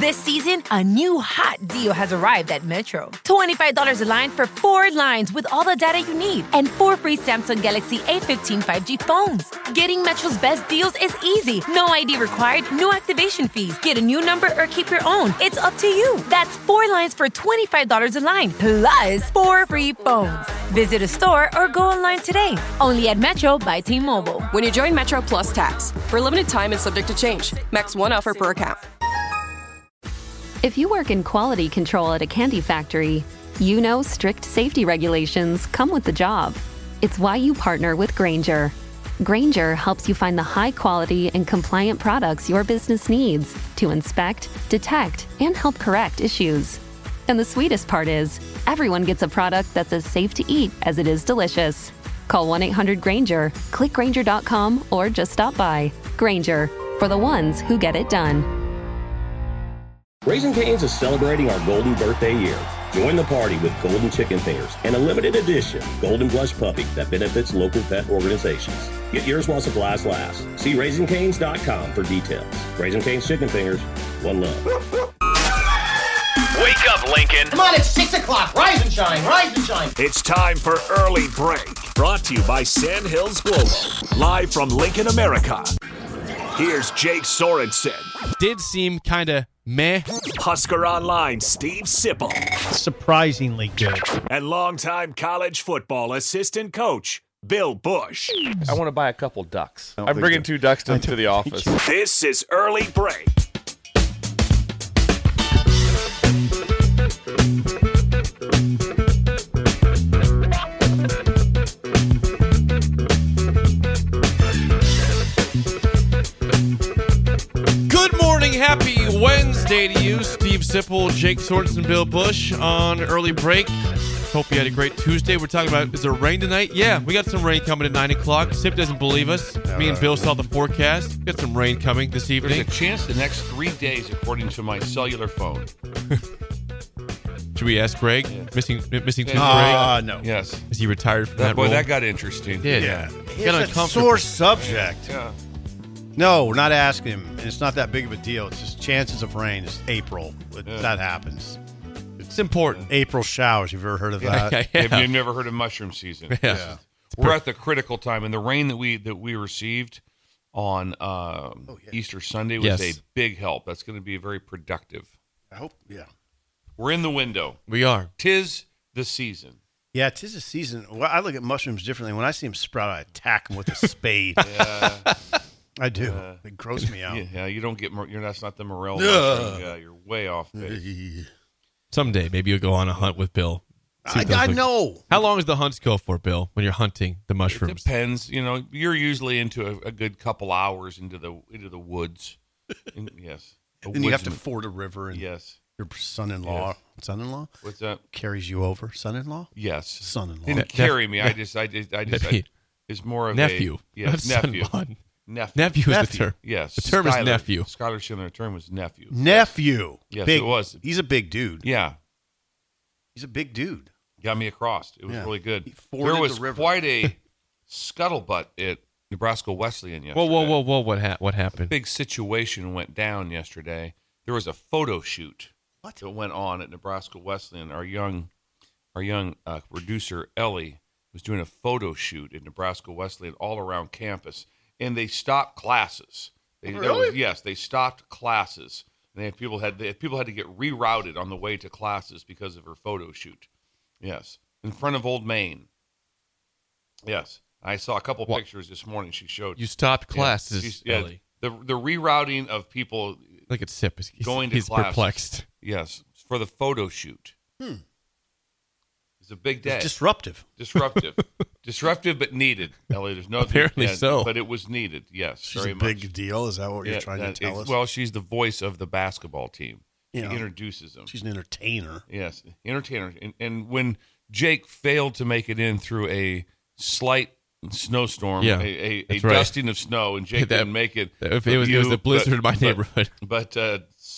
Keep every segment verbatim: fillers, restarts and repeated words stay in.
This season, a new hot deal has arrived at Metro. twenty-five dollars a line for four lines with all the data you need and four free Samsung Galaxy A fifteen five G phones. Getting Metro's best deals is easy. No I D required, no activation fees. Get a new number or keep your own. It's up to you. That's four lines for twenty-five dollars a line, plus four free phones. Visit a store or go online today. Only at Metro by T-Mobile. When you join Metro Plus Tax. For a limited time and subject to change. Max one offer per account. If you work in quality control at a candy factory, you know strict safety regulations come with the job. It's why you partner with Grainger. Grainger helps you find the high quality and compliant products your business needs to inspect, detect, and help correct issues. And the sweetest part is, everyone gets a product that's as safe to eat as it is delicious. Call one eight hundred Grainger, click Grainger dot com, or just stop by. Grainger, for the ones who get it done. Raising Cane's is celebrating our golden birthday year. Join the party with Golden Chicken Fingers and a limited edition Golden Blush Puppy that benefits local pet organizations. Get yours while supplies last. See Raising Canes dot com for details. Raising Cane's Chicken Fingers, one love. Wake up, Lincoln. Come on, it's six o'clock. Rise and shine, rise and shine. It's time for Early Break. Brought to you by Sandhills Global. Live from Lincoln, America. Here's Jake Sorensen. Did seem kind of meh. Husker Online, Steve Sipple. Surprisingly good. And longtime college football assistant coach, Bill Bush. I want to buy a couple ducks. I'm bringing two ducks to, to the office. This is Early Break. Happy Wednesday to you, Steve Sipple, Jake Sorensen, Bill Bush on Early Break. Hope you had a great Tuesday. We're talking about, is there rain tonight? Yeah, we got some rain coming at nine o'clock. Sip doesn't believe us. All Me right. and Bill saw the forecast. We got some rain coming this evening. There's a chance the next three days, according to my cellular phone. Should we ask Greg? Yeah. Missing missing tooth uh, Greg? No. Yes. Is he retired from that, that Boy, role? that got interesting. Did. Yeah. He got It's a sore subject. Yeah. No, we're not asking him. And it's not that big of a deal. It's just chances of rain. It's April. It, Yeah. That happens. It's important. April showers. You've ever heard of Yeah, that? yeah. Have you never heard of mushroom season? Yeah. Yeah. We're at the critical time, and the rain that we that we received on uh, Oh, yeah. Easter Sunday was Yes. a big help. That's going to be very productive. I hope. Yeah. We're in the window. We are. Tis the season. Yeah, 'tis a season. Well, I look at mushrooms differently. When I see them sprout, I attack them with a spade. Yeah. I do. Uh, They gross me out. Yeah, yeah, you don't get. Mor- You're that's not the morel. Ugh. mushroom. Yeah, you're way off base. Someday, maybe you'll go on a hunt with Bill. See I, what those I look- know. How long does the hunts go for, Bill, when you're hunting the It mushrooms? depends. You know, you're usually into a, a good couple hours into the into the woods. In, yes. A Then you have to woodsman. ford a river, and Yes. your son-in-law, Yes. son-in-law What's that? carries you over. Son-in-law, Yes. son-in-law. Didn't Ne- carry ne- me. I just, I just, I just, I, Nephew. it's more of Nephew. a yes, Not nephew. son-in-law. Nephew. Nephew is the Nephew. term. Yes. The term is Skylar- nephew. Skylar Schindler, the term was nephew. Nephew. Yes, big, it was. He's a big dude. Yeah. He's a big dude. Got me across. It was Yeah. really good. He forded There was the river. quite a scuttlebutt at Nebraska Wesleyan yesterday. Whoa, whoa, whoa, whoa! What ha- what happened? Big situation went down yesterday. There was a photo shoot What? that went on at Nebraska Wesleyan. Our young, our young uh, producer Ellie was doing a photo shoot at Nebraska Wesleyan all around campus, and they stopped classes. They, there Really? was- yes, they stopped classes. And they had people had they, people had to get rerouted on the way to classes because of her photo shoot. Yes, in front of Old Main. Yes, I saw a couple What? pictures this morning. She showed You stopped Yeah, classes, she's- yeah, Ellie. the the rerouting of people. Look at Sip. He's, he's, Going to he's classes. perplexed. Yes, for the photo shoot. Hmm. It's a big day. It's disruptive. disruptive, disruptive, but needed. Ellie, there's no Apparently so. but it was needed. Yes, She's very a much. big deal. Is that what you're Yeah, trying to that- tell it's- us? Well, she's the voice of the basketball team. She You know, introduces them. she's an entertainer. Yes, entertainer. And, and when Jake failed to make it in through a slight snowstorm, Yeah, a, a, a that's right. dusting of snow, and Jake That- didn't make it. It, for was, it was you, a blizzard but- in my but- neighborhood. But uh,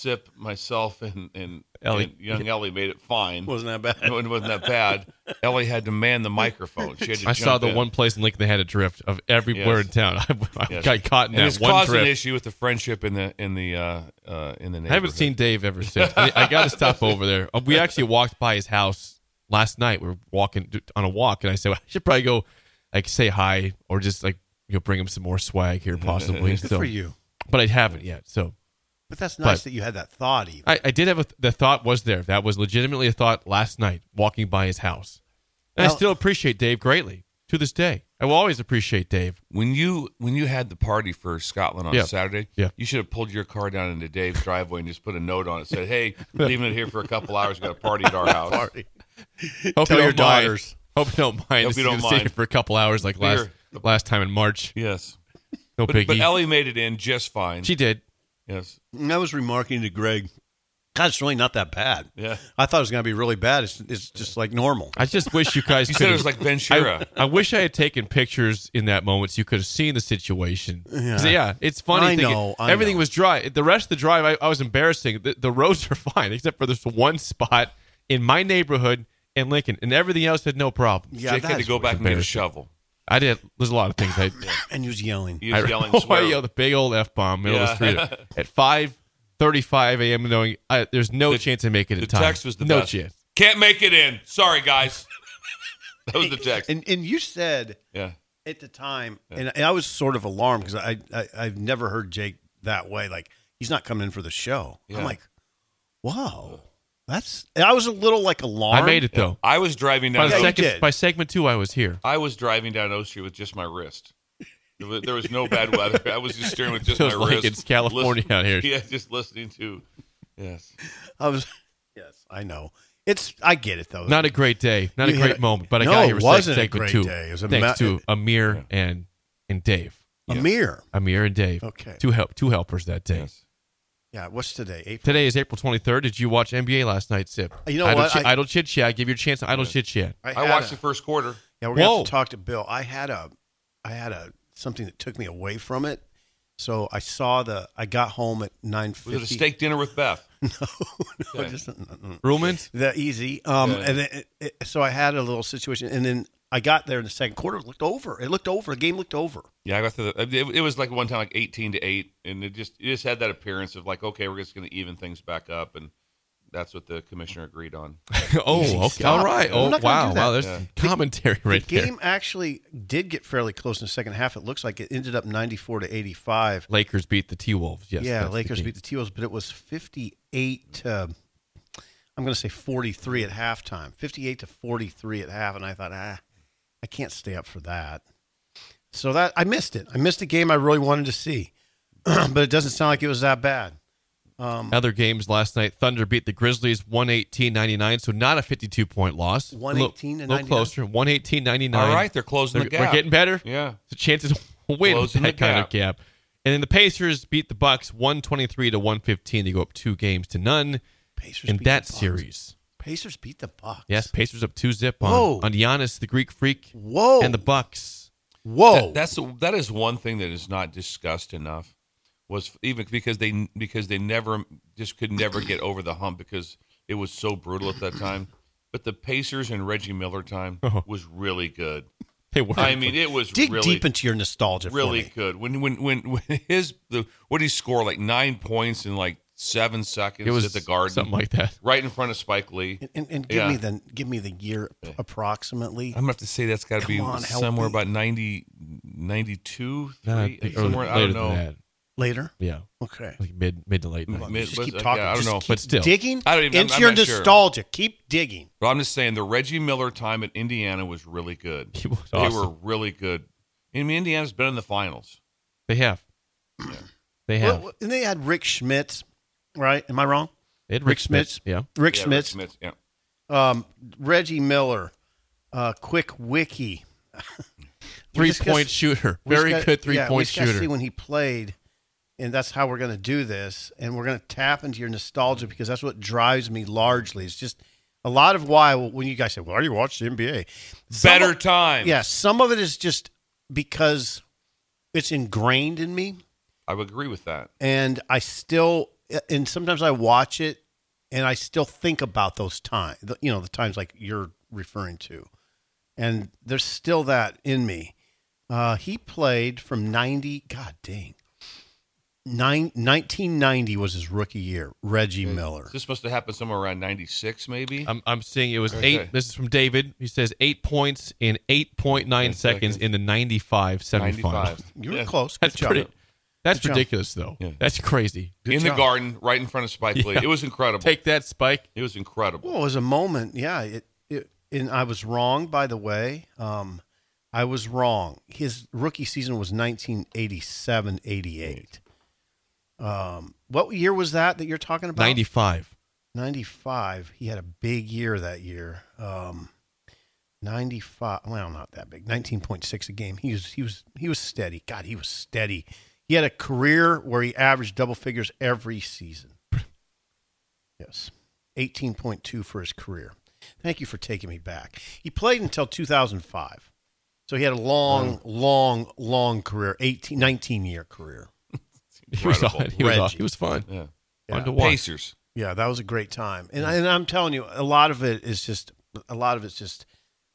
Sip, myself, and, and, Ellie. and young Ellie made it fine. Wasn't that bad? No, it wasn't that bad. Ellie had to man the microphone. She had to I jump saw the in. one place in Lincoln they had a drift of everywhere Yes. in town. I, I Yes. got caught in and that it's one caused drift. an issue with the friendship in the in the uh, uh, in the neighborhood. I haven't seen Dave ever since. I, I got to stop over there. Uh, We actually walked by his house last night. We were walking on a walk, and I said, well, I should probably go, like, say hi or just like you know bring him some more swag here, possibly. Good so, for you. but I haven't yet. So But that's nice But- that you had that thought even. I, I did have a, the thought was there. That was legitimately a thought last night, walking by his house. And Well- I still appreciate Dave greatly to this day. I will always appreciate Dave. When you when you had the party for Scotland on Yeah. Saturday, Yeah. you should have pulled your car down into Dave's driveway and just put a note on it. Said, "Hey, leaving it here for a couple hours. Got a party at our house." Party. Hope Tell you your don't mind. daughters. Hope you don't mind. Hope This you is don't gonna stay mind. here for a couple hours like last Here. last time in March. Yes, No but, biggie. but Ellie made it in just fine. She did. yes, And I was remarking to Greg, God, it's really not that bad. Yeah. I thought it was going to be really bad. It's, it's just like normal. I just wish you guys you could said it was like Ventura. I, I wish I had taken pictures in that moment so you could have seen the situation. 'Cause, Yeah. yeah, it's funny. I thinking- know, I everything know. was dry. The rest of the drive, I, I was embarrassing. The, the roads are fine, except for this one spot in my neighborhood in Lincoln, and everything else had no problem. Yeah, Jake had to that's go back and get a embarrassing. shovel. I did. There's a lot of things. I, And he was yelling. He was I, yelling, oh, swear. I yelled a big old F bomb middle of the Yeah. street at five thirty-five a.m. knowing I, there's no The- chance of making it The in time. text was the no best. chance. Can't make it in. Sorry, guys. That was the text. And, and you said Yeah. at the time, and I was sort of alarmed because I, I, I've never heard Jake that way. Like, he's not coming in for the show. Yeah. I'm like, whoa. That's. I was a little like alarmed. I made it though. I was driving By, down. the Yeah, you second, did. by segment two, I was here. I was driving down O Street with just my wrist. There was, there was no bad weather. I was just steering with just Feels my like wrist. it's California Listen- out here. Yeah, just listening to. Yes. I was. Yes, I know. It's. I get it though. Not a great day, not You a had great a- moment, but I No, got here it with wasn't a segment great two. day. It was a thanks ma- to Amir and and Dave. Amir. Amir and Dave. Okay. Two help, two helpers that day. Yes. Yeah. What's today? April. Today is April twenty-third. Did you watch N B A last night, Sip? You know idle what? Chi- I- idle chit chat. Give you a chance to idle chit chat. I had watched a- the first quarter. Yeah, we're gonna Whoa. have to talk to Bill. I had a, I had a something that took me away from it. So I saw the. I got home at nine Was it a fifty. steak dinner with Beth? No, no, Okay. just mm-mm. Ruhlman's? that easy. Um, Yeah. and it, it, so I had a little situation, and then I got there in the second quarter. It looked over. It looked over. The game looked over. Yeah, I got to the. It, it was like one time like eighteen to eight, and it just it just had that appearance of like, okay, we're just going to even things back up, and that's what the commissioner agreed on. oh, Easy, okay. stop. All right. I'm Oh, not gonna wow. do that. Wow. There's Yeah. some commentary right the there. game actually did get fairly close in the second half. It looks like it ended up ninety-four to eighty-five. Lakers beat the T Wolves. Yes. yeah, that's the Lakers game. beat the T-Wolves, but it was fifty-eight to, I'm going to say forty-three at halftime. fifty-eight to forty-three at half, and I thought, ah, I can't stay up for that. So that I missed it. I missed a game I really wanted to see, but it doesn't sound like it was that bad. Um, Other games last night, Thunder beat the Grizzlies one eighteen ninety-nine, so not a fifty-two point loss. one eighteen A to little ninety-nine? closer, one eighteen ninety-nine. All right, they're closing They're, the gap. we're getting better. Yeah. The chances of winning Closing that the kind gap. of gap. And then the Pacers beat the Bucks one twenty-three to one fifteen. They go up two games to none Pacers in beat that the Bucks. series. Pacers beat the Bucks. Yes, Pacers up two zip on, Whoa. on Giannis, the Greek freak, Whoa. and the Bucks. Whoa. That, that's that is one thing that is not discussed enough. Was even because they because they never just could never get over the hump because it was so brutal at that time. But the Pacers and Reggie Miller time Oh. was really good. They were. I mean, it was Dig really deep into your nostalgia for really me. good. When when when when his the what did he score like nine points in like seven seconds it was at the Garden, something like that. right in front of Spike Lee. And, and, and give Yeah. me the give me the year approximately. I'm gonna have to say that's got to be Come on, help somewhere me. about ninety, ninety-two, Nah, I three, think somewhere. later I don't know. than that. Later. Yeah, Okay. like mid mid to late. Mid- night. mid- Just was- keep uh, talking. yeah, I don't Just know. keep But still. digging I don't even- I'm- into I'm your not sure. nostalgia. Keep digging. But I'm just saying the Reggie Miller time at Indiana was really good. He was They awesome. were really good. I mean, Indiana's been in the finals. They have. They have. Well, and they had Rick Schmitz, right? Am I wrong? They had Rick Schmitz. Yeah. Rick Yeah, Schmitz. Schmitz, yeah. Um, Reggie Miller. Uh, Quick Wiki. Three point shooter. We just Very got- good three yeah, we point just gotta shooter. see when he played, and that's how we're going to do this. And we're going to tap into your nostalgia because that's what drives me largely. It's just a lot of why when you guys say, "Well, you watch the N B A?" Some Better of- time. Yeah, some of it is just because it's ingrained in me, I would agree with that. and I still and sometimes I watch it, and I still think about those times. You know, the times like you're referring to, and there's still that in me. Uh, he played from ninety. God dang. Nine, nineteen ninety was his rookie year. Reggie Miller. This must have happened somewhere around ninety-six, maybe. I'm, I'm seeing it was Okay. eight. This is from David. He says eight points in eight point nine seconds, seconds in the ninety-five semifinals. ninety-five. You were Yeah. close. Good That's job. pretty. That's Good job. ridiculous, though. Yeah. That's crazy. In job. the garden, right in front of Spike Lee. Yeah. It was incredible. Take that, Spike. It was incredible. Well, it was a moment. Yeah. It, it, and I was wrong, by the way. Um, I was wrong. His rookie season was nineteen eighty-seven eighty-eight. Um, what year was that that you're talking about? ninety-five. ninety-five. He had a big year that year. Um, ninety-five. Well, not that big. nineteen point six a game. He was he was he was steady. God, he was steady. He had a career where he averaged double figures every season. Yes. eighteen point two for his career. Thank you for taking me back. He played until two thousand five. So he had a long, long, long career, eighteen, nineteen year career. He was, Incredible. he, was, Reggie. he was fun. Yeah. Yeah. Fun to watch. Pacers. Yeah, that was a great time. And, I, and I'm telling you, a lot of it is just, a lot of it's just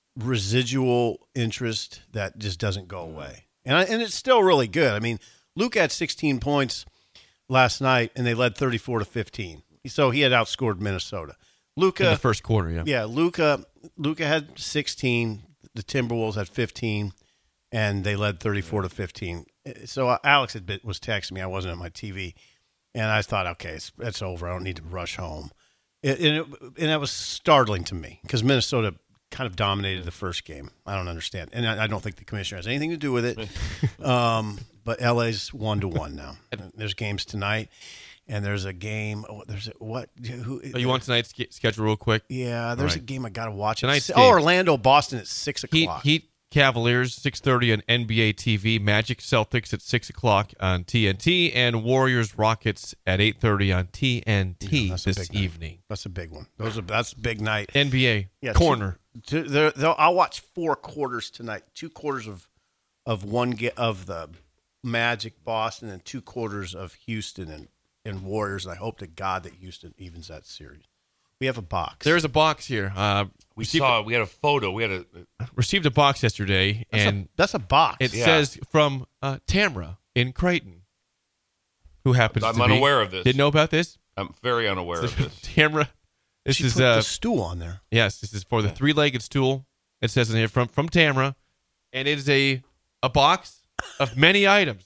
residual interest that just doesn't go away. And I, and it's still really good. I mean, Luke had sixteen points last night, and they led thirty-four to fifteen. So he had outscored Minnesota. Luka, In the first quarter, yeah. yeah, Luka, Luka had sixteen. The Timberwolves had fifteen, and they led thirty-four to fifteen. So uh, Alex had been, was texting me. I wasn't at my T V, and I thought, okay, it's, it's over. I don't need to rush home. It, and, it, and that was startling to me because Minnesota kind of dominated the first game. I don't understand, and I, I don't think the commissioner has anything to do with it. um, but L A's one to one now. There's games tonight, and there's a game. Oh, there's a, what? Who? Oh, you want tonight's sch- schedule real quick? Yeah, there's All right. a game I got to watch. Tonight's It's- game. oh, Orlando, Boston at six Heat, o'clock. Heat Cavaliers, six thirty on N B A T V. Magic Celtics at six o'clock on T N T. And Warriors Rockets at eight thirty on T N T Yeah, that's a this big night. evening. That's a big one. Those are that's a big night. N B A Yeah, corner. Two, two, they're- they'll- I'll watch four quarters tonight. Two quarters of of one ge- of the Magic Boston and two quarters of Houston and, and Warriors. And I hope to God that Houston evens that series. We have a box. There's a box here. Uh, We received, saw, we had a photo. We had a, received a box yesterday, that's, and a, that's a box. it Yeah. says from uh, Tamra in Creighton, who happens I'm to be unaware of this. Didn't know about this? I'm very unaware of this. Tamra. This she is put uh, the stool on there. yes. This is for the three-legged stool. It says in here from from Tamra, and it is a a box of many items.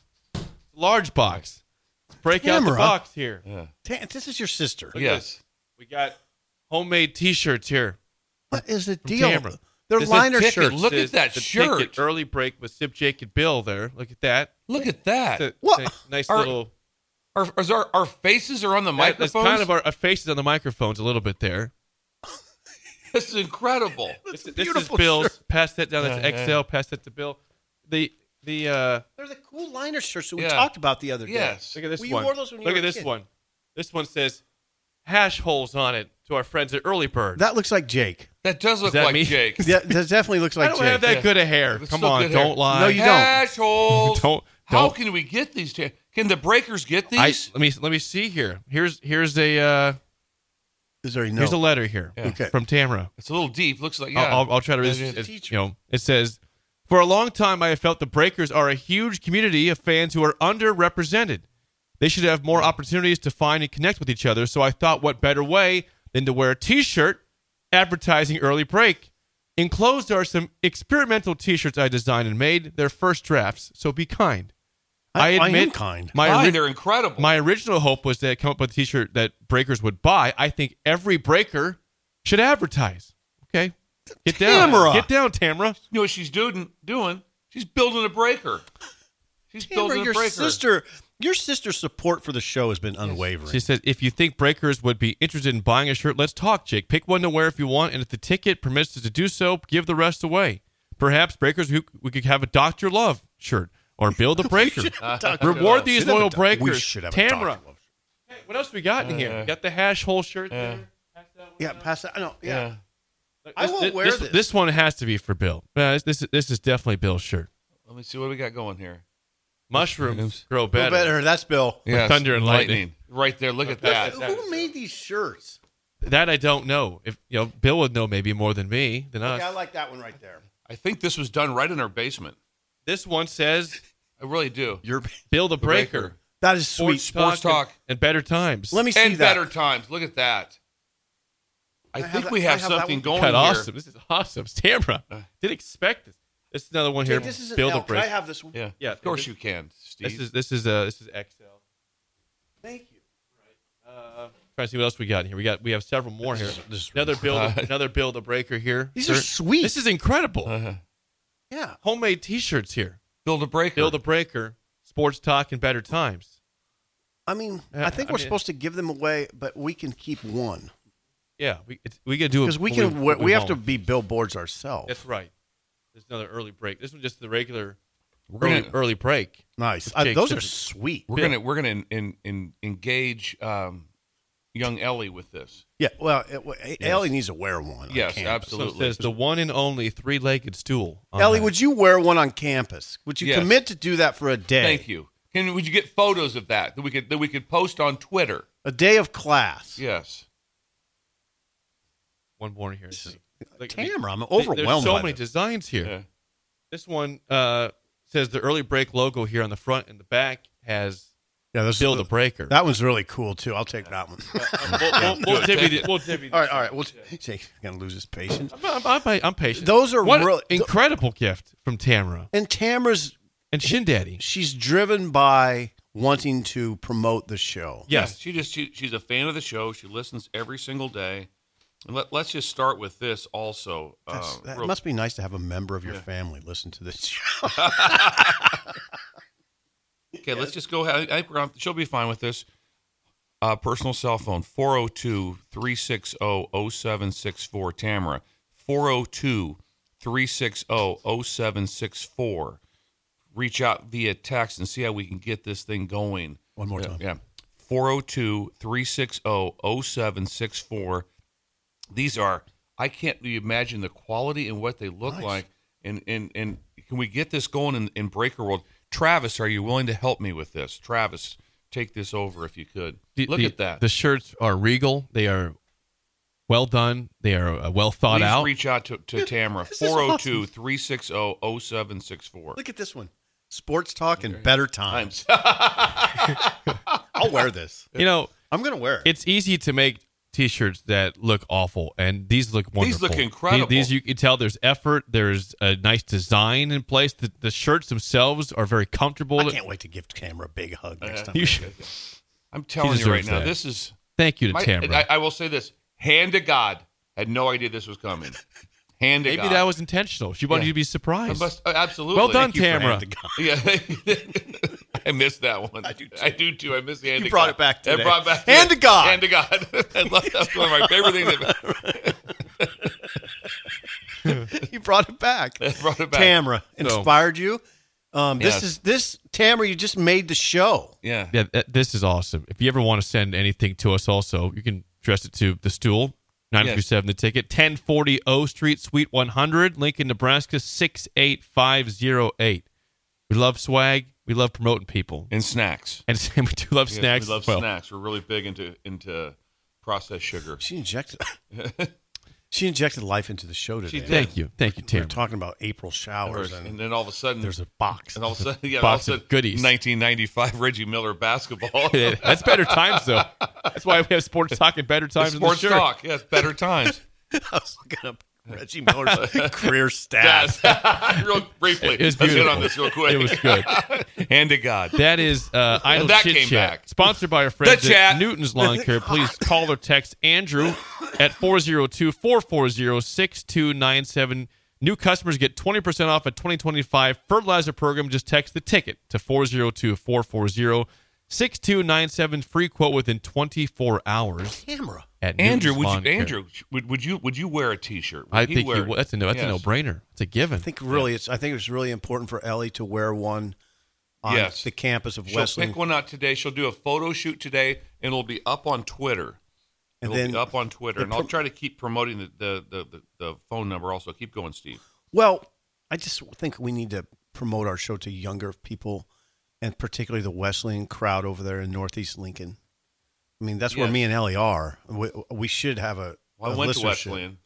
Large box. Let's break out the Tamra? box here. Yeah. Ta- This is your sister. Look at Yes. this. We got homemade T-shirts here. What is the From deal? Tamra. They're This is liner ticket. shirts. Look at Says that the shirt. ticket, early break with Sip Jake and Bill there. Look at that. Look at that. It's a- What? it's a nice Our- little. Our, is our, our faces are on the It's microphones. kind of our, our faces on the microphones a little bit there. This is incredible. This, a this is beautiful Bill's. shirt. Pass that down. That's Yeah, X L. yeah. Pass that to Bill. The the uh, They're the cool liner shirts that we Yeah. talked about the other day. Yes. look at this Well, you one. wore those when you Look were at a this kid. one. This one says hash holes on it to our friends at Early Bird. That looks like Jake. That does look that like me? Jake. Yeah, that definitely looks like I don't Jake. have that Yeah. good a hair. It's Come still on, good hair. don't lie. No, you don't. Assholes. Don't- How don't. can we get these? To, can the breakers get I, these? let me let me see here. Here's here's a uh, Is there a here's a note? letter here Yeah. Okay. from Tamra. It's a little deep. Looks like yeah. I'll, I'll, I'll try to read Yeah, this. yeah. It's, you know, it says, for a long time, I have felt the Breakers are a huge community of fans who are underrepresented. They should have more opportunities to find and connect with each other. So I thought, what better way than to wear a T-shirt advertising Early Break? Enclosed are some experimental T-shirts I designed and made. They're first drafts, so be kind. I- I admit, am kind. My Fine, ori- they're incredible. my original hope was to come up with a T-shirt that Breakers would buy. I think every Breaker should advertise. Okay, get down, Tamra. get down, Tamra. you know what she's doing? Doing? She's building a breaker. She's Tamara, building a your breaker. sister, your sister's support for the show has been unwavering. She says, if you think Breakers would be interested in buying a shirt, let's talk, Jake. Pick one to wear if you want, and if the ticket permits us to do so, give the rest away. Perhaps Breakers, we, we could have a Doctor Love shirt or build a breaker. Reward these Should have loyal a doc- Breakers. We should have a Tamra. Doctor Love. Hey, what else we got in here? We got the hash hole shirt there. Pass that one Yeah, down. pass that. No, yeah. Yeah. Look, I this- won't wear this, this. This one has to be for Bill. Uh, this, this, is, this is definitely Bill's shirt. Let me see what we got going here. Mushrooms grow better. Grow better. That's Bill. Yes, Thunder and lightning. Right there. Look at that. Who made these shirts? That I don't know. If you know, Bill would know maybe more than me than us. Okay, I like that one right there. I think this was done right in our basement. This one says, I really do. You're Build a breaker. Breaker. That is sweet. Sports talk. And, and better times. Let me see And that. better times. Look at that. I, I have think that- we I have have that something one. going Cut here. awesome. This is awesome. Tamra. Didn't expect this. This is another one here. Jake, this is an Build L. a Can I breaker. have this one? Yeah, Yeah, Of course this- you can, Steve. This is this is uh this is X L. Thank you. Uh, trying to see what else we got in here. We got we have several more here. This is Another build Uh, another build a breaker here. These Sir, are sweet. This is incredible. uh, Yeah. Homemade T-shirts here. Build a breaker. Build a breaker. Sports talk and better times. I mean, Yeah, I think I we're mean- supposed to give them away, but we can keep one Yeah, we it's, we can do it because we when can. when We, we have to home. be billboards ourselves. That's right. There's another early break. This one's just the regular We're early, gonna- early break. Nice. With I, Jake those are Simpson. sweet. We're Yeah. gonna we're gonna in, in, engage um, young Ellie with this. Yeah. Well, it, Ellie needs to wear one. on Yes, campus. So it absolutely. says the one and only three-legged stool. on Ellie, that. would you wear one on campus? Would you Yes. commit to do that for a day? Thank you. Can would you get photos of that that we could that we could post on Twitter? A day of class. Yes. one more here? Look, Tamara, I'm There's overwhelmed so by many this. designs here. Yeah. This one uh, says the early break logo here on the front and the back has Yeah, this build a breaker. That one's really cool too. I'll take that one. we'll, we'll, we'll divvy the- we'll divvy the- all right, all right. We'll, Jake's gonna lose his patience. I'm, I'm, I'm, I'm patient. Those are what real- an incredible gift from Tamara And Tamara's, and Shin Daddy. she's driven by wanting to promote the show. Yes. She just she, she's a fan of the show. She listens every single day. And let, let's just start with this also. That's, Uh, that real- must be nice to have a member of your Yeah. family listen to this show. Okay, let's just go ahead. I, I, she'll be fine with this. Uh, personal cell phone, four oh two, three six zero, zero seven six four, Tamara. four oh two, three six zero, zero seven six four. Reach out via text and see how we can get this thing going. One more Yeah, time. Yeah. four oh two, three six zero, zero seven six four. These are, I can't imagine the quality and what they look Nice. like. And, and, and can we get this going in, in Breaker World? Travis, are you willing to help me with this? Travis, take this over if you could. The- Look the- at that. The shirts are regal. They are well done. They are uh, well thought Please out. reach out to, to Tamara, This is four oh two, three six zero, zero seven six four. Look at this one. Sports talk and better times. Times. I'll wear this. you know, I'm going to wear it. it's easy to make T-shirts that look awful, and these look wonderful. look incredible. These, these you can tell there's effort. There's a nice design in place. The, the shirts themselves are very comfortable. I can't wait to give Tamara a big hug next time. You I should- see her. I'm telling you right deserves now, that. this is. Thank you to my- Tamara. I, I will say this: hand to God, had no idea this was coming. Hand to Maybe God. that was intentional. She wanted Yeah. you to be I surprised. must- uh, absolutely. Well done, Thank you for Tamara. hand to God. Yeah, I missed that one. I do too. I do too. I miss the hand You to brought God. it back I today. brought it back Hand today. to God. Hand to God. I love that's one of my favorite things. You brought it back. I brought it back. Tamara So- inspired you. Um, this Yes. is this Tamara. You just made the show. Yeah. Yeah, th- this is awesome. If you ever want to send anything to us, also you can address it to the Stool, nine three seven The Ticket, ten forty O Street, Suite one hundred, Lincoln, Nebraska six eight five zero eight. We love swag. We love promoting people, And snacks. and we do love Yes, snacks We love as well. snacks. We're really big into into processed sugar. She injected. She injected life into the show today. She did. Thank you, thank you, We were Tim. talking about April showers, and, And then all of a sudden, there's a box. and all of a sudden, yeah, Box all of of a sudden, goodies. nineteen ninety-five Reggie Miller basketball. That's better times, though. That's why we have sports talk and better times. Sports in the shirt. talk. Yes, better times. I was looking up Reggie Miller's career stats. Yes. Real briefly. It was Let's hit beautiful. on this real quick. It was good. Hand to God. That is uh, Idle that Chit came Chat, back. sponsored by our friends The chat. at Newton's Lawn Care. Please call or text Andrew at four oh two, four four zero, six two nine seven. New customers get twenty percent off a twenty twenty-five fertilizer program. Just text the ticket to four oh two, four four zero, six two nine seven. Free quote within twenty-four hours. Camera. At Andrew, Newton's would Lawn you, Care. Andrew, would, would you would you wear a T-shirt? Would I he think wear, you would. That's a no. That's Yes. a no-brainer. It's a given. I think really, it's. I think it's really important for Ellie to wear one on Yes. the campus of She'll Wesleyan. pick one out today. She'll do a photo shoot today, and it'll be up on Twitter. And It'll then be up on Twitter, the and I'll pro- try to keep promoting the, the, the, the, the phone number also. Keep going, Steve. Well, I just think we need to promote our show to younger people and particularly the Wesleyan crowd over there in Northeast Lincoln. I mean, that's where Yes. me and Ellie are. We, we should have a. Well, I a went to listenership. Wesleyan.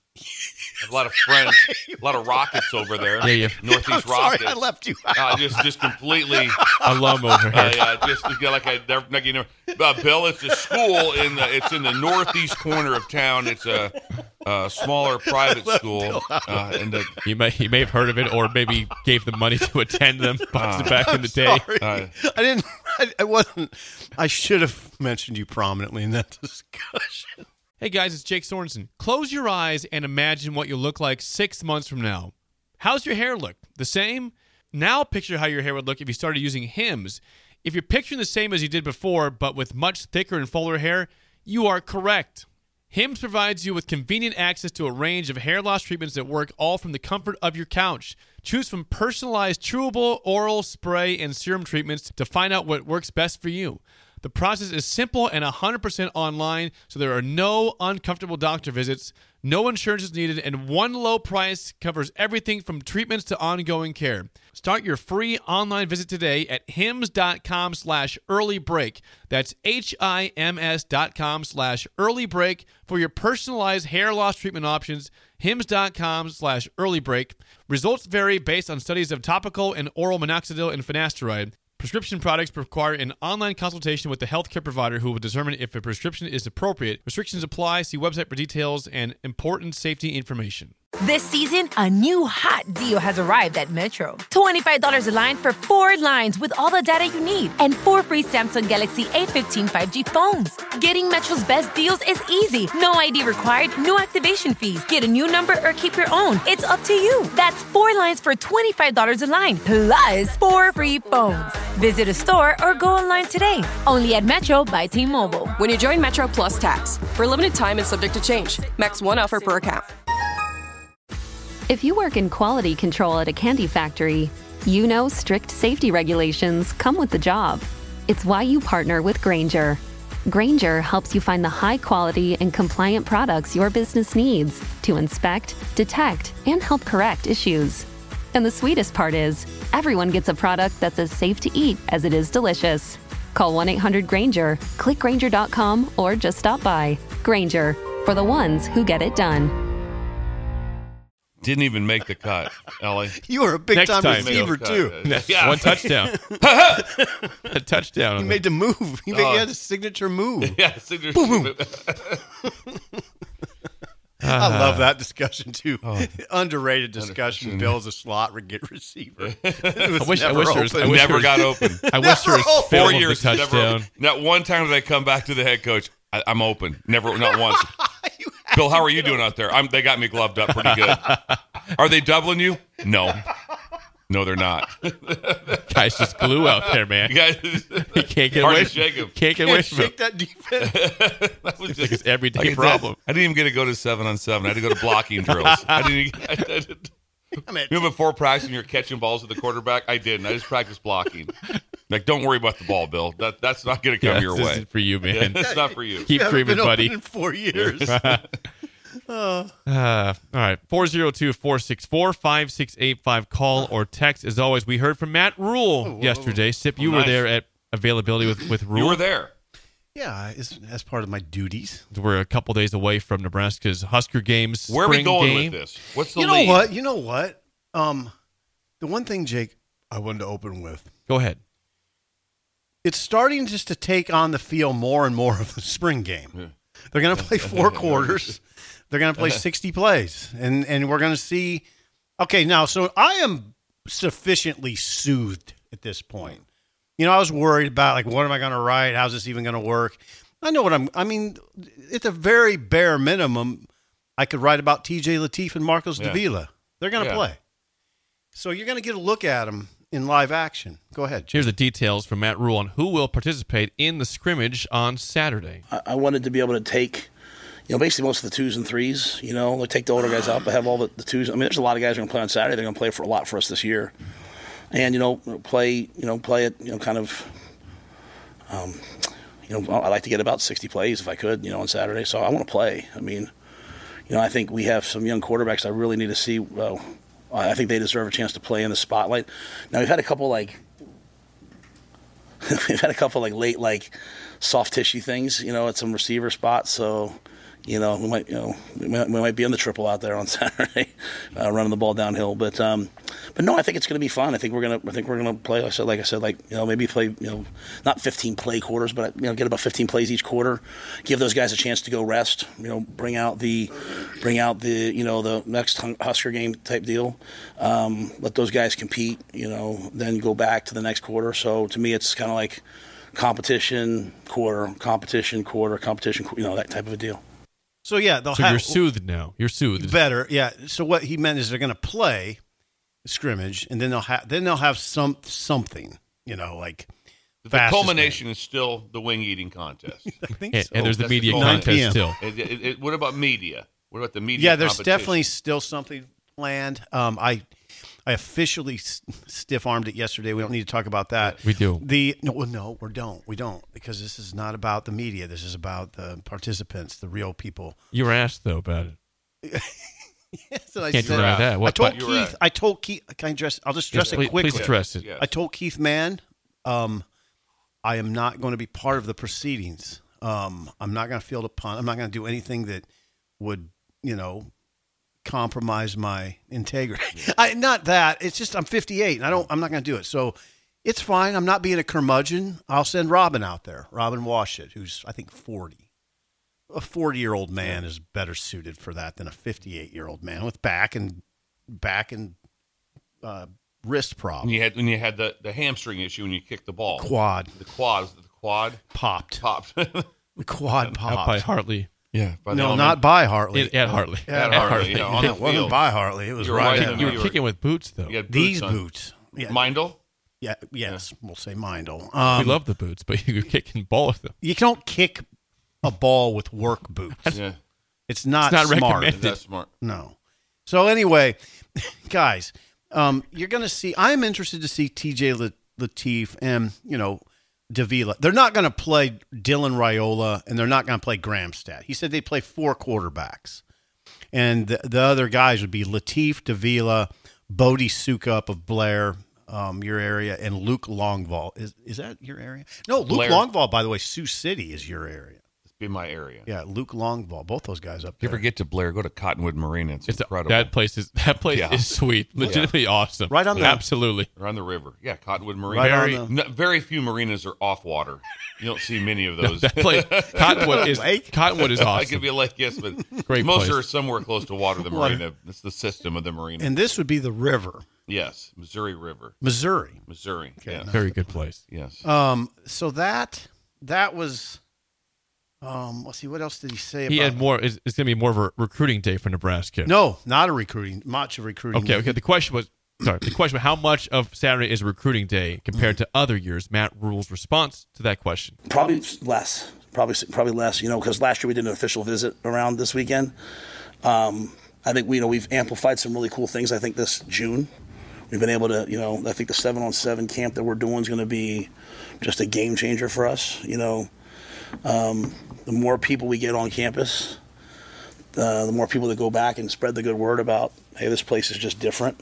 I have a lot of friends, a lot of Rockets over there. Yeah, yeah. Northeast I'm sorry, Rockets. I left you out. Uh, just, just completely. Alum over here. Uh, yeah, just yeah, like I never, like, you know, uh, Bill. It's a school in the. It's in the northeast corner of town. It's a, a smaller private school, uh, and the, You may you may have heard of it, or maybe gave them money to attend them back in the day. Sorry. Uh, I didn't. I, I wasn't. I should have mentioned you prominently in that discussion. Hey guys, it's Jake Sorensen. Close your eyes and imagine what you'll look like six months from now. How's your hair look? The same? Now picture how your hair would look if you started using Hims. If you're picturing the same as you did before, but with much thicker and fuller hair, you are correct. Hims provides you with convenient access to a range of hair loss treatments that work all from the comfort of your couch. Choose from personalized chewable, oral, spray, and serum treatments to find out what works best for you. The process is simple and one hundred percent online, so there are no uncomfortable doctor visits, no insurance is needed, and one low price covers everything from treatments to ongoing care. Start your free online visit today at hims.com slash early break. That's H-I-M-S dot com slash early break for your personalized hair loss treatment options. Hims.com slash early break. Results vary based on studies of topical and oral minoxidil and finasteride. Prescription products require an online consultation with the healthcare provider who will determine if a prescription is appropriate. Restrictions apply. See website for details and important safety information. This season, a new hot deal has arrived at Metro. twenty-five dollars a line for four lines with all the data you need and four free Samsung Galaxy A fifteen five G phones. Getting Metro's best deals is easy. No I D required, no activation fees. Get a new number or keep your own. It's up to you. That's four lines for twenty-five dollars a line, plus four free phones. Visit a store or go online today. Only at Metro by T-Mobile. When you join Metro Plus Tax, for a limited time and subject to change. Max one offer per account. If you work in quality control at a candy factory, you know strict safety regulations come with the job. It's why you partner with Grainger. Grainger helps you find the high quality and compliant products your business needs to inspect, detect, and help correct issues. And the sweetest part is, everyone gets a product that's as safe to eat as it is delicious. Call one eight hundred Grainger, click Grainger dot com, or just stop by. Grainger, for the ones who get it done. didn't even make the cut, Ellie. You were a big Next time time. receiver Cut. too. Yeah. One touchdown. A touchdown. He on made the move. He, made, Oh. he had a signature move. Yeah, signature. I love that discussion too. Underrated discussion. Bill's a slot re- get receiver. I wish, I wish there was. I It wish never there was- got open. I wish there was Never film Four of years, the never touchdown. open. Not one time did I come back to the head coach. I, I'm open. Never, not once. Bill, how are you doing out there? I'm, they got me gloved up pretty good. Are they doubling you? No. No, they're not. Guys just glue out there, man. You guys, He can't get hard away. to shake him. Can't get away Can't from shake it. that defense. That was It's like his everyday like I said, problem. I didn't even get to go to seven on seven. I had to go to blocking drills. I didn't. I didn't. I mean, You know, before practicing, you're catching balls with the quarterback. I didn't. I just practiced blocking. Like, don't worry about the ball, Bill. That that's not going to come Yeah, your this way. isn't for you, man. It's not for you. Keep you haven't dreaming, been buddy. open in four years. Uh, all right, four oh two, four six four, five six eight five. Call or text. As always, we heard from Matt Rule yesterday. Sip, you Oh, were nice. there at availability with, with Rule. You were there. Yeah, it's, as part of my duties. We're a couple days away from Nebraska's Husker games. Where are we spring going game. with this? What's the You know lead? what? You know what? Um, the one thing, Jake, I wanted to open with. Go ahead. It's starting just to take on the feel more and more of the spring game. They're going to play four quarters. They're going to play sixty plays, and and we're going to see. Okay, now, so I am sufficiently soothed at this point. You know, I was worried about, like, what am I going to write? How's this even going to work? I know what I'm. I mean, at the very bare minimum, I could write about T J Lateef and Marcos Yeah. Davila. They're going to Yeah. play, so you're going to get a look at them in live action. Go ahead. Here's the details from Matt Rule on who will participate in the scrimmage on Saturday. I, I wanted to be able to take, you know, basically most of the twos and threes, you know, like take the older guys out, but have all the, the twos. I mean, there's a lot of guys who are going to play on Saturday. They're going to play for a lot for us this year. And, you know, play, you know, play it, you know, kind of, um, you know, I like to get about sixty plays if I could, you know, on Saturday. So I want to play. I mean, you know, I think we have some young quarterbacks I really need to see. Well, I think they deserve a chance to play in the spotlight. Now, we've had a couple, like, we've had a couple like late like soft tissue things, you know, at some receiver spots. So, you know, we might, you know, we might, we might be on the triple out there on Saturday, uh, running the ball downhill. But, um, but no, I think it's going to be fun. I think we're gonna, I think we're gonna play. Like I said, like I said, like you know, maybe play, you know, not fifteen play quarters, but you know, get about fifteen plays each quarter. Give those guys a chance to go rest. You know, bring out the, bring out the, you know, the next Husker game type deal. Um, let those guys compete. You know, then go back to the next quarter. So to me, it's kind of like competition quarter, competition quarter, competition. You know, that type of a deal. So yeah, they'll so have, you're soothed now. You're soothed. Better, yeah. So what he meant is they're going to play scrimmage, and then they'll have then they'll have some something, you know, like the culmination man. Is still the wing eating contest. I think and, so. and there's the That's media the contest still. It, it, it, what about media? What about the media? Yeah, there's definitely still something planned. Um, I I officially stiff armed it yesterday. We don't need to talk about that. We do. The no, no, we don't. We don't because this is not about the media. This is about the participants, the real people. You were asked though about it. Yes, and I Can't said, deny that. What, I told but, Keith. I told Keith. Can I address? I'll just address yes, it quickly. Please address it. Yes. I told Keith Mann, um, I am not going to be part of the proceedings. Um, I'm not going to field a punt. I'm not going to do anything that would, you know, compromise my integrity. I, not that. It's just I'm fifty-eight, and I don't. I'm not going to do it. So it's fine. I'm not being a curmudgeon. I'll send Robin out there. Robin Washut, who's I think forty. A forty-year-old man is better suited for that than a fifty-eight-year-old man with back and back and uh, wrist problem. When you had when you had the, the hamstring issue when you kicked the ball, Quad. The quad was it the quad Popped. popped. The quad Out popped. by Hartley. Yeah, by the No, element. not by Hartley. At, at Hartley. At At Hartley. Hartley, yeah, on the It wasn't field. by Hartley. It was You were right right at in You the- were You were- kicking with boots though. You had These on. boots. Yeah. Mindel. Yeah, yes, we'll say Mindel. Um, we love the boots, but you were kicking ball with them. You don't kick a ball with work boots. Yeah, It's not, It's not smart. recommended. that's smart. No. So anyway, guys, um, you're going to see. I'm interested to see T J Lateef and you know Davila. They're not going to play Dylan Raiola, and they're not going to play Gramstad. He said they play four quarterbacks, and the, the other guys would be Lateef, Davila, Bodie Sukup of Blair, um, your area, and Luke Longval. Is is that your area? No, Luke Blair. Longval. By the way, Sioux City is your area. Be my area. Yeah, Luke Longval. Both those guys up If you there. ever get to Blair, go to Cottonwood Marina. It's, It's incredible. that place is that place Yeah. is sweet, legitimately awesome. Right on the- absolutely. Around the river. Yeah, Cottonwood Marina. Right on very, the- n- very few marinas are off water. You don't see many of those. That place, Cottonwood is Lake? Cottonwood is I awesome. could be a lake, yes, but Great most place. are somewhere close to water. The Water. marina. It's the system of the marina. And this would be the river, yes, Missouri River, Missouri. Missouri. yes. Very good place. Yes. Um, so that that was. Um, let's see. What else did he say? He about had more. It's, it's going to be more of a recruiting day for Nebraska. No, not a recruiting. Much of recruiting. Okay. Okay. The question was. Sorry. The question was how much of Saturday is a recruiting day compared to other years. Matt Rule's response to that question. Probably less. Probably probably less. You know, because last year we did an official visit around this weekend. Um, I think we you know we've amplified some really cool things. I think this June we've been able to you know I think the seven on seven camp that we're doing is going to be just a game changer for us. You know, um, the more people we get on campus, uh, the more people that go back and spread the good word about hey, this place is just different.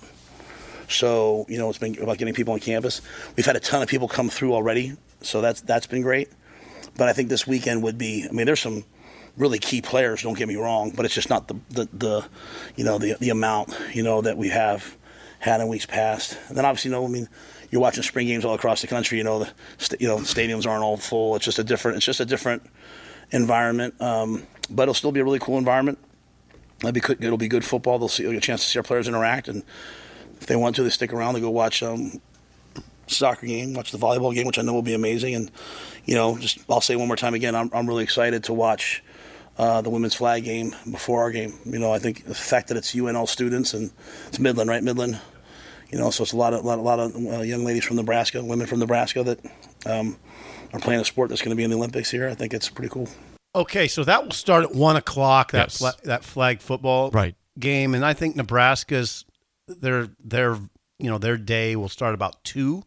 So, you know, it's been about getting people on campus. We've had a ton of people come through already, so that's that's been great. But I think this weekend would be, I mean, there's some really key players, don't get me wrong, but it's just not the, the, the you know, the the amount, you know, that we have had in weeks past. And then obviously, you know, I mean, you're watching spring games all across the country, you know, the st- you know, stadiums aren't all full. It's just a different, it's just a different environment. Um, but it'll still be a really cool environment. It'll be, good, it'll be good football. They'll see, they'll get a chance to see our players interact, and if they want to, they stick around. They go watch um, soccer game, watch the volleyball game, which I know will be amazing. And you know, just I'll say one more time again, I'm I'm really excited to watch uh, the women's flag game before our game. You know, I think the fact that it's U N L students and it's Midland, right? Midland. You know, so it's a lot of lot, a lot of uh, young ladies from Nebraska, women from Nebraska that um, are playing a sport that's going to be in the Olympics here. I think it's pretty cool. Okay, so that will start at one o'clock. That Yes. fla- that flag football Right. game, and I think Nebraska's their their you know their day will start about two.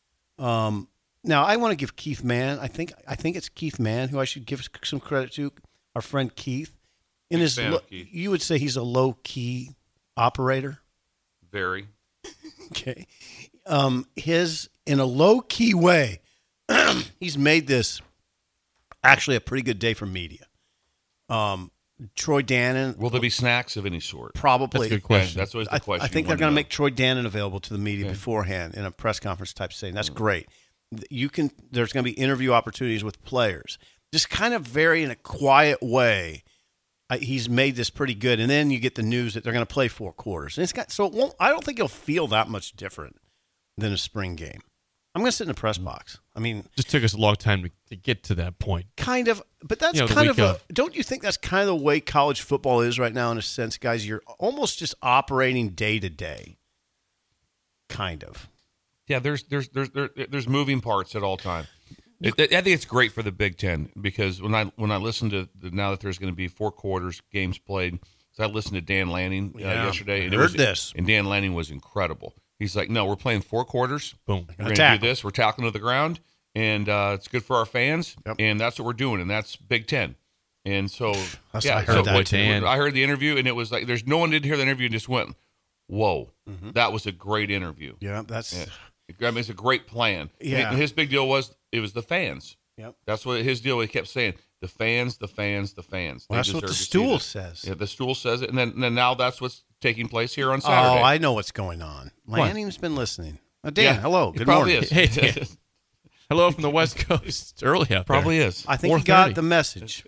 Um, now I want to give Keith Mann. I think I think it's Keith Mann who I should give some credit to. Our friend Keith. In Big his, fan lo- of Keith. you would say he's a low key operator. Very. Okay, um, his in a low key way. he's made this actually a pretty good day for media. Um, Troy Dannon. Will there be snacks of any sort? Probably. That's a good question. That's always the question. I, I think you they're wanna going to know. make Troy Dannon available to the media Okay. beforehand in a press conference type setting. That's great. You can. There's going to be interview opportunities with players. Just kind of very in a quiet way. Uh, he's made this pretty good, and then you get the news that they're going to play four quarters. And it's got so it won't. I don't think it'll feel that much different than a spring game. I'm going to sit in the press box. I mean, Just took us a long time to, to get to that point. kind of, but that's You know, the kind of, week a, of. don't you think that's kind of the way college football is right now in a sense, guys? You're almost just operating day to day, kind of. Yeah, there's there's there's there, there's moving parts at all time. It, I think it's great for the Big Ten because when I when I listen to the, now that there's going to be four quarters games played, so I listened to Dan Lanning uh, Yeah, yesterday. I And it heard was, this. and Dan Lanning was incredible. He's like, no, we're playing four quarters. Boom. We're going to Tackle. do this. We're tackling to the ground, and uh, it's good for our fans, Yep. and that's what we're doing, and that's Big Ten. And so, That's- yeah, I heard so that too. I heard the interview, and it was like, there's no one did hear the interview and just went, whoa, Mm-hmm. that was a great interview. Yeah, that's. Yeah. I mean, it's a great plan. Yeah. And his big deal was it was the fans. Yep. That's what his deal. He kept saying the fans, the fans, the fans. Well, They that's what deserve the to see stool this. says. Yeah, the stool says it, and then, and then now that's what's taking place here on Oh, Saturday. I know what's going on. Lanning's been listening. Oh, Dan, Yeah, hello. it Good probably morning. is. Hey, Dan. Hello from the West Coast. It's early out Probably there. is. I think four you got thirty. the message.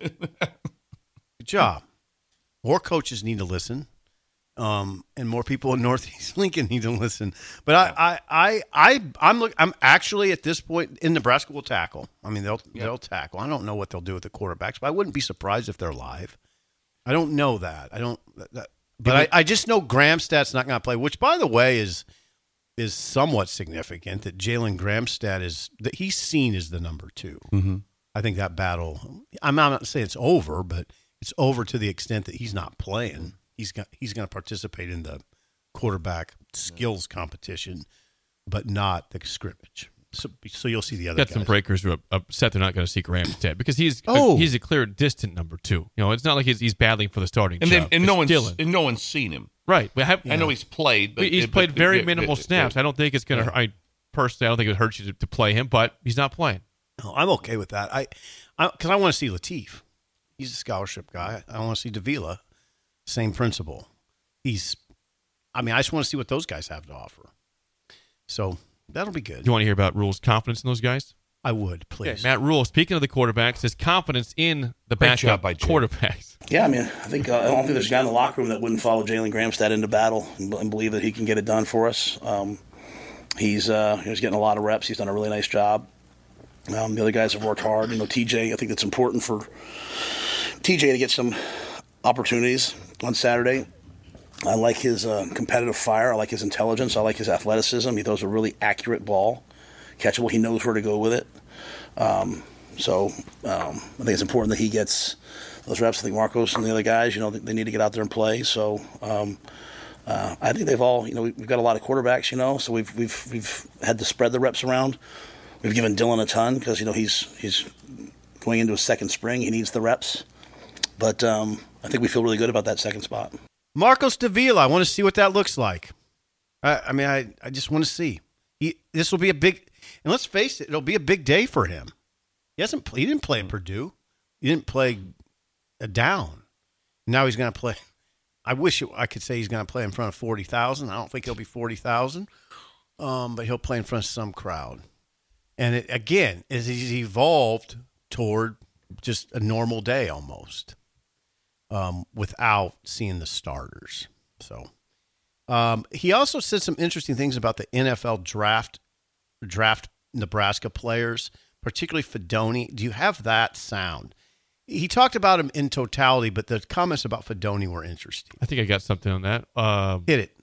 Good job. More coaches need to listen, um, and more people in Northeast Lincoln need to listen. But I, I, I, I I'm look. I'm actually at this point in Nebraska will tackle. I mean, they'll Yeah. they'll tackle. I don't know what they'll do with the quarterbacks, but I wouldn't be surprised if they're live. I don't know that. I don't. That, that- but I, I just know Gramstad's not going to play. Which, by the way, is is somewhat significant that Jalen Gramstad is that he's seen as the number two. Mm-hmm. I think that battle. I'm not saying it's over, but it's over to the extent that he's not playing. He's got he's going to participate in the quarterback skills competition, but not the scrimmage. So, so you'll see the other Got guys. some breakers who are upset they're not going to see Gramstad because he's Oh. he's a clear distant number two. You know, it's not like he's, he's battling for the starting And then job. and no It's one's Dylan. and no one's seen him. Right. We have, I know he's played, but he's but- played very but- minimal but- snaps. I don't think it's going to. I personally, I don't think it would hurt you to, to play him, but he's not playing. No, I'm okay with that. I because I, I want to see Latif. He's a scholarship guy. I want to see Davila. Same principle. He's. I mean, I just want to see what those guys have to offer. So that'll be good. You want to hear about Rule's confidence in those guys? I would, please. Okay, Matt Rule, speaking of the quarterbacks, his confidence in the Great backup job by Jay. quarterbacks. Yeah, I mean, I think uh, I don't think there's a guy in the locker room that wouldn't follow Jalen Gramstad into battle and, and believe that he can get it done for us. Um, he's uh, he's getting a lot of reps. He's done a really nice job. Um, the other guys have worked hard. You know, T J. I think it's important for T J to get some opportunities on Saturday. I like his uh, competitive fire. I like his intelligence. I like his athleticism. He throws a really accurate ball, catchable. He knows where to go with it. Um, so um, I think it's important that he gets those reps. I think Marcos and the other guys, you know, they need to get out there and play. So um, uh, I think they've all, you know, we've got a lot of quarterbacks, you know, so we've we've we've had to spread the reps around. We've given Dylan a ton because, you know, he's he's going into his second spring. He needs the reps. But um, I think we feel really good about that second spot. Marcos Davila. I want to see what that looks like. I, I mean, I, I just want to see. He, this will be a big, and let's face it, it'll be a big day for him. He hasn't. He didn't play at Purdue. He didn't play a down. Now he's going to play. I wish it, I could say he's going to play in front of forty thousand. I don't think he'll be forty thousand, um, but he'll play in front of some crowd. And it, again, as he's evolved toward just a normal day almost, um, without seeing the starters. So um, he also said some interesting things about the N F L draft, draft Nebraska players, particularly Fedoni. Do you have that sound? He talked about him in totality, but the comments about Fedoni were interesting. I think I got something on that. Um, Hit it.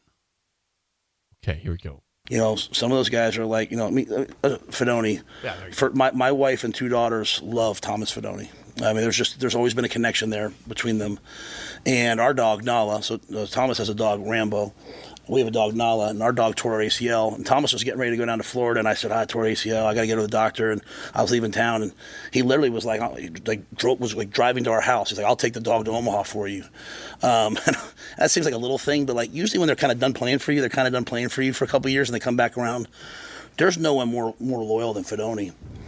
Okay, here we go. You know, some of those guys are like, you know, me, uh, Fedoni. Yeah, there you For my, my wife and two daughters love Thomas Fedoni. I mean, there's just there's always been a connection there between them. And our dog Nala, so uh, Thomas has a dog Rambo. We have a dog Nala, and our dog tore her A C L. And Thomas was getting ready to go down to Florida, and I said, "I tore A C L. I got to get to the doctor." And I was leaving town, and he literally was like, like drove, was like driving to our house. He's like, "I'll take the dog to Omaha for you." Um, that seems like a little thing, but like usually when they're kind of done playing for you, they're kind of done playing for you for a couple of years, and they come back around. There's no one more more loyal than Fedoni.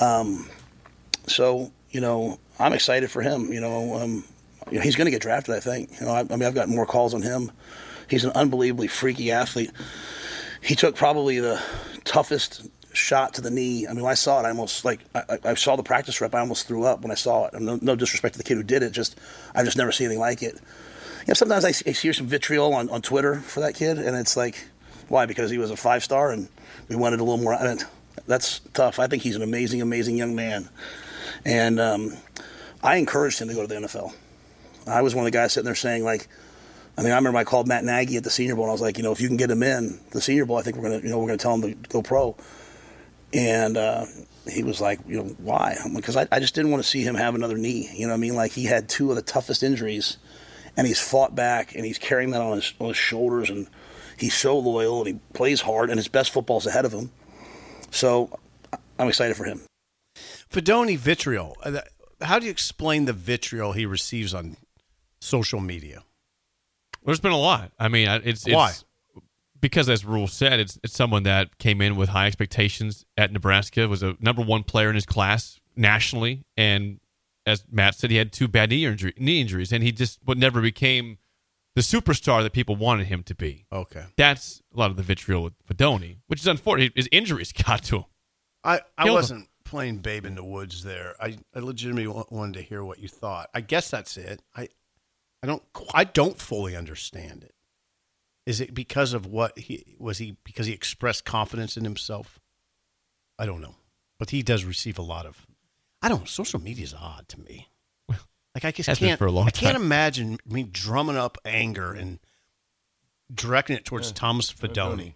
Um, so, you know, I'm excited for him. You know, um, you know he's going to get drafted, I think. You know, I, I mean, I've got more calls on him. He's an unbelievably freaky athlete. He took probably the toughest shot to the knee. I mean, when I saw it, I almost, like, I, I saw the practice rep, I almost threw up when I saw it. No, no disrespect to the kid who did it, just I've just never seen anything like it. You know, sometimes I, I hear some vitriol on, on Twitter for that kid, and it's like, why? Because he was a five-star and we wanted a little more. I mean, that's tough. I think he's an amazing, amazing young man. And um, I encouraged him to go to the N F L. I was one of the guys sitting there saying, like, I mean, I remember I called Matt Nagy at the Senior Bowl, and I was like, you know, if you can get him in the Senior Bowl, I think we're gonna, you know, we're gonna tell him to go pro. And uh, he was like, you know, why? Because I, I just didn't want to see him have another knee. You know what I mean? Like, he had two of the toughest injuries, and he's fought back, and he's carrying that on his, on his shoulders, and he's so loyal, and he plays hard, and his best football's ahead of him. So I'm excited for him. Fidone vitriol. How do you explain the vitriol he receives on social media? There's been a lot. I mean, it's, it's why? Because, as Rule said, it's it's someone that came in with high expectations at Nebraska, was a number one player in his class nationally, and as Matt said, he had two bad knee, injury, knee injuries, and he just but never became the superstar that people wanted him to be. Okay. That's a lot of the vitriol with Fidone, which is unfortunate. His injuries got to him. I, I Killed wasn't him. playing Babe in the Woods there. I, I legitimately wanted to hear what you thought. I guess that's it. I I don't I don't fully understand it. Is it because of what he was he because he expressed confidence in himself? I don't know. But he does receive a lot of I don't know, social media is odd to me. Like I just Has been can't for a long I can't time. imagine me drumming up anger and directing it towards Yeah. Thomas Fidone.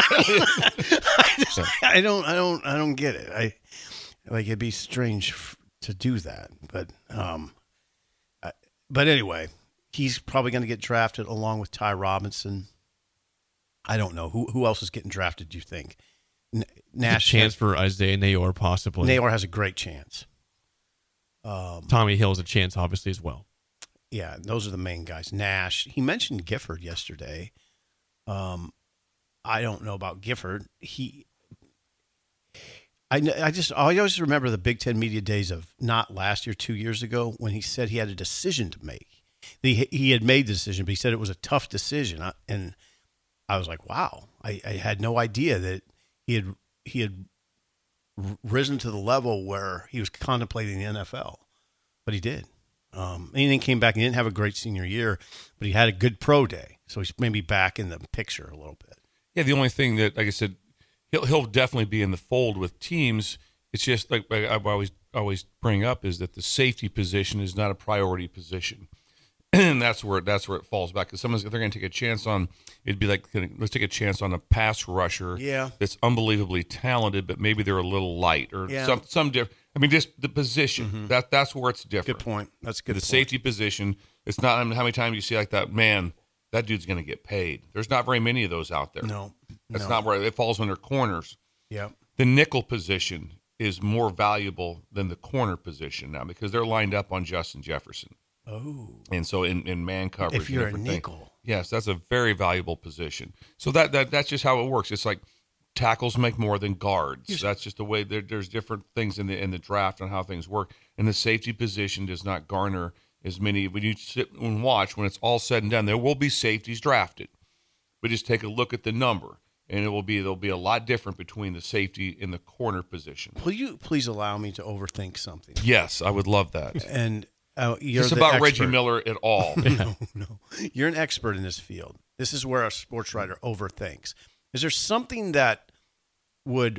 I, just, I don't I don't I don't get it. I like it'd be strange f- to do that, but um I, but anyway, he's probably going to get drafted along with Ty Robinson. I don't know who who else is getting drafted. Do you think? N- Nash chance for Isaiah Nayor possibly. Nayor has a great chance. Um, Tommy Hill has a chance, obviously, as well. Yeah, those are the main guys. Nash. He mentioned Gifford yesterday. Um, I don't know about Gifford. He, I, kn- I just I always remember the Big Ten media days of not last year, two years ago, when he said he had a decision to make. He he had made the decision, but he said it was a tough decision, I, and I was like, wow, I, I had no idea that he had he had risen to the level where he was contemplating the N F L, but he did. Um, and then came back and he didn't have a great senior year, but he had a good pro day, so he's maybe back in the picture a little bit. Yeah, the only thing that, like I said, he'll he'll definitely be in the fold with teams. It's just like I I always always bring up is that the safety position is not a priority position. And that's where that's where it falls back. Because someone's if they're going to take a chance on, it'd be like let's take a chance on a pass rusher. Yeah. That's unbelievably talented, but maybe they're a little light or Yeah. some some different. I mean, just the position. Mm-hmm. That that's where it's different. Good point. That's a good. The point. safety position. It's not. I mean, how many times you see like that? Man, that dude's going to get paid. There's not very many of those out there. No, that's no. not where it falls under corners. Yeah. The nickel position is more valuable than the corner position now because they're lined up on Justin Jefferson. Oh. And so in, in man coverage, If you're and a everything, nickel. yes, that's a very valuable position. So that, that that's just how it works. It's like tackles make more than guards. Yes. That's just the way there, there's different things in the in the draft on how things work. And the safety position does not garner as many. When you sit and watch, when it's all said and done, there will be safeties drafted. But just take a look at the number, and it will be there'll be a lot different between the safety and the corner position. Will you please allow me to overthink something? Yes, I would love that. And uh, you're It's the about expert. Reggie Miller at all. no, no. You're an expert in this field. This is where a sports writer overthinks. Is there something that would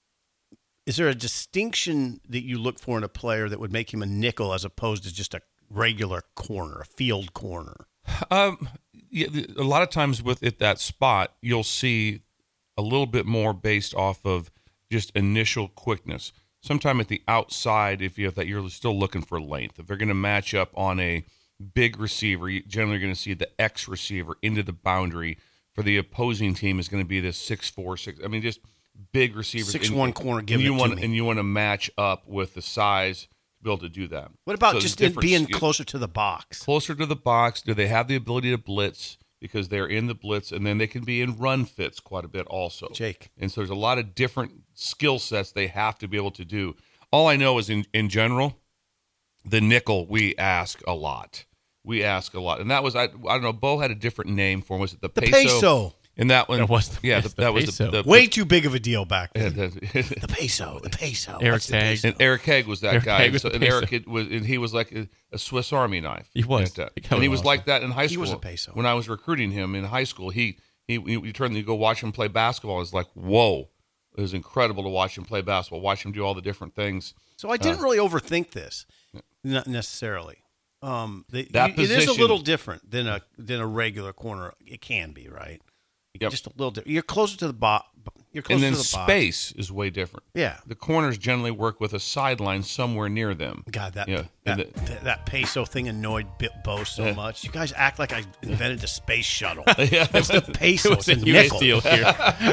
– is there a distinction that you look for in a player that would make him a nickel as opposed to just a regular corner, a field corner? Um, yeah, a lot of times with at that spot, you'll see a little bit more based off of just initial quickness. Sometime at the outside, if you have that, you're still looking for length. If they're going to match up on a big receiver, you're generally going to see the X receiver into the boundary. For the opposing team is going to be this six four, six. I mean, just big receivers. six And- one corner, give and it you to want, me. And you want to match up with the size to be able to do that. What about So just there's in different being skill- closer to the box? Closer to the box. Do they have the ability to blitz? Because they're in the blitz, and then they can be in run fits quite a bit also. Jake. And so there's a lot of different skill sets they have to be able to do. all I know is in, in general, the nickel we ask a lot. We ask a lot. And that was, I, I don't know, Bo had a different name for him. Was it the, The peso? peso. And that one, That was the- yeah, yes, the, the that was peso. the, the Way too big of a deal back then. Yeah, the, the peso, the peso. Eric What's the Tagg. peso? And Eric Hegg was that Eric guy. Hegg was So- the and peso. Eric it was, and he was like a, a Swiss Army knife. He was. Like that. He And he was was. like that in high He school. was a peso. When I was recruiting him in high school, he he you turn you go watch him play basketball. It's like, whoa, it was incredible to watch him play basketball. Watch him do all the different things. So I didn't Uh, really overthink this, not necessarily. Um, the, That you- it is a position- little different than a than a regular corner. It can be, right? Yep. Just a little different. You're closer to the box. You're closer And then to the box. space is way different. Yeah. The corners generally work with a sideline somewhere near them. God, that Yeah. that, And the- that, that peso thing annoyed Bi- Bo so Yeah. much. You guys act like I invented the space shuttle. Yeah. It's the peso. It It's was a a huge nickel. deal here.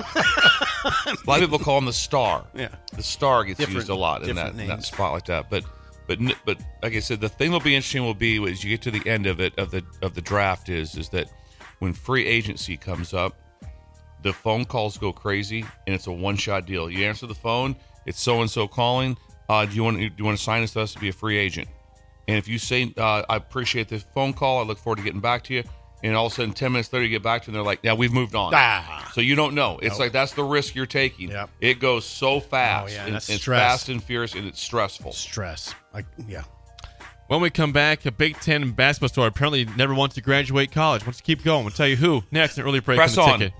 A lot of people call him the star. Yeah. The star gets Different- used a lot in that, different in that names. spot like that. But but n- but like I said, the thing that'll be interesting will be as you get to the end of it of the of the draft is is that when free agency comes up, the phone calls go crazy and it's a one shot deal. You answer the phone, it's so and so calling. Uh, do you want do you want to sign us to us to be a free agent? And if you say uh, I appreciate the phone call, I look forward to getting back to you. And all of a sudden, ten minutes later, you get back to them. They're like, "Yeah, we've moved on." Ah. So you don't know. It's Nope. like that's the risk you're taking. Yep. It goes so fast. Oh, yeah, and that's it's stress. fast and furious, and it's stressful. Stress. I, yeah. When we come back, a Big Ten basketball star apparently never wanted to graduate college. Wants to keep going. We'll tell you who next. An early break. Press on the on. ticket.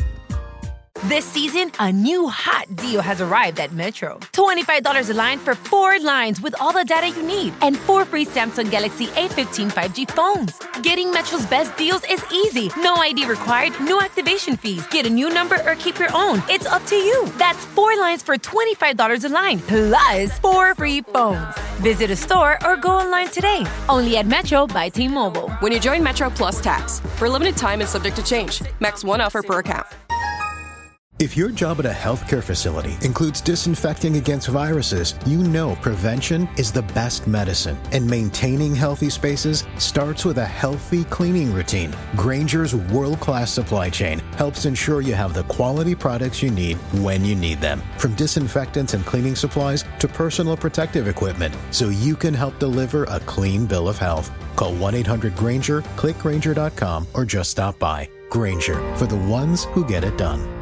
This season, a new hot deal has arrived at Metro. twenty-five dollars a line for four lines with all the data you need and four free Samsung Galaxy A fifteen five G phones. Getting Metro's best deals is easy. No I D required, no activation fees. Get a new number or keep your own. It's up to you. That's four lines for twenty-five dollars a line, plus four free phones. Visit a store or go online today. Only at Metro by T-Mobile. When you join Metro Plus Tax, for a limited time and subject to change. Max one offer per account. If your job at a healthcare facility includes disinfecting against viruses, you know prevention is the best medicine. And maintaining healthy spaces starts with a healthy cleaning routine. Grainger's world-class supply chain helps ensure you have the quality products you need when you need them. From disinfectants and cleaning supplies to personal protective equipment, so you can help deliver a clean bill of health. Call one eight hundred Grainger, click Grainger dot com, or just stop by. Grainger, for the ones who get it done.